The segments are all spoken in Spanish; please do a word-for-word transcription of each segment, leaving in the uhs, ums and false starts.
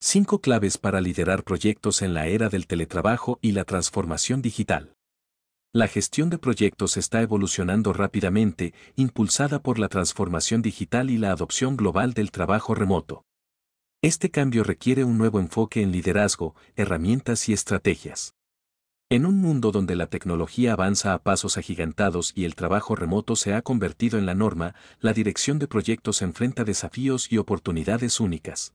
Cinco claves para liderar proyectos en la era del teletrabajo y la transformación digital. La gestión de proyectos está evolucionando rápidamente, impulsada por la transformación digital y la adopción global del trabajo remoto. Este cambio requiere un nuevo enfoque en liderazgo, herramientas y estrategias. En un mundo donde la tecnología avanza a pasos agigantados y el trabajo remoto se ha convertido en la norma, la dirección de proyectos enfrenta desafíos y oportunidades únicas.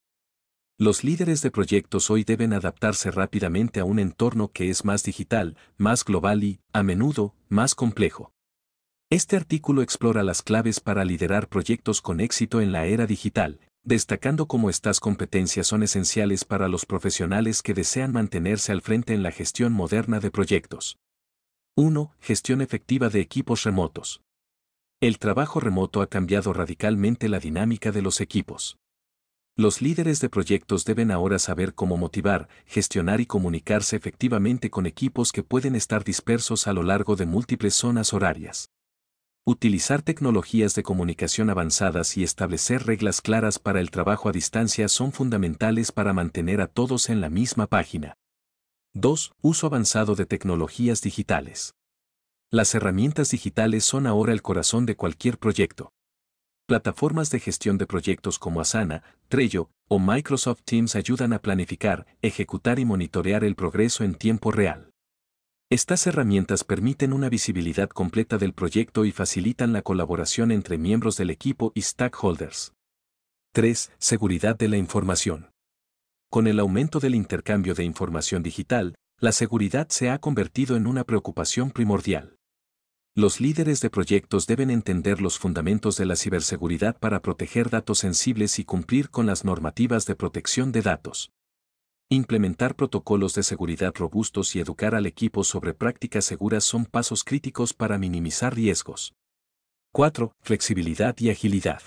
Los líderes de proyectos hoy deben adaptarse rápidamente a un entorno que es más digital, más global y, a menudo, más complejo. Este artículo explora las claves para liderar proyectos con éxito en la era digital, destacando cómo estas competencias son esenciales para los profesionales que desean mantenerse al frente en la gestión moderna de proyectos. uno. Gestión efectiva de equipos remotos. El trabajo remoto ha cambiado radicalmente la dinámica de los equipos. Los líderes de proyectos deben ahora saber cómo motivar, gestionar y comunicarse efectivamente con equipos que pueden estar dispersos a lo largo de múltiples zonas horarias. Utilizar tecnologías de comunicación avanzadas y establecer reglas claras para el trabajo a distancia son fundamentales para mantener a todos en la misma página. dos. Uso avanzado de tecnologías digitales. Las herramientas digitales son ahora el corazón de cualquier proyecto. Plataformas de gestión de proyectos como Asana, Trello o Microsoft Teams ayudan a planificar, ejecutar y monitorear el progreso en tiempo real. Estas herramientas permiten una visibilidad completa del proyecto y facilitan la colaboración entre miembros del equipo y stakeholders. tres. Seguridad de la información. Con el aumento del intercambio de información digital, la seguridad se ha convertido en una preocupación primordial. Los líderes de proyectos deben entender los fundamentos de la ciberseguridad para proteger datos sensibles y cumplir con las normativas de protección de datos. Implementar protocolos de seguridad robustos y educar al equipo sobre prácticas seguras son pasos críticos para minimizar riesgos. cuatro. Flexibilidad y agilidad.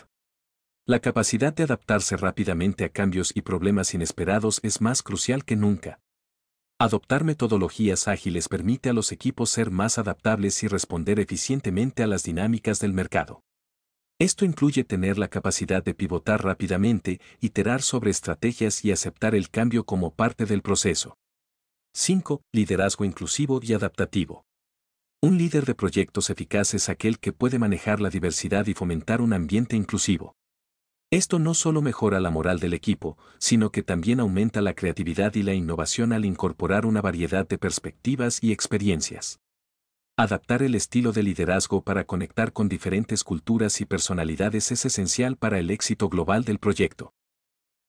La capacidad de adaptarse rápidamente a cambios y problemas inesperados es más crucial que nunca. Adoptar metodologías ágiles permite a los equipos ser más adaptables y responder eficientemente a las dinámicas del mercado. Esto incluye tener la capacidad de pivotar rápidamente, iterar sobre estrategias y aceptar el cambio como parte del proceso. cinco. Liderazgo inclusivo y adaptativo. Un líder de proyectos eficaz es aquel que puede manejar la diversidad y fomentar un ambiente inclusivo. Esto no solo mejora la moral del equipo, sino que también aumenta la creatividad y la innovación al incorporar una variedad de perspectivas y experiencias. Adaptar el estilo de liderazgo para conectar con diferentes culturas y personalidades es esencial para el éxito global del proyecto.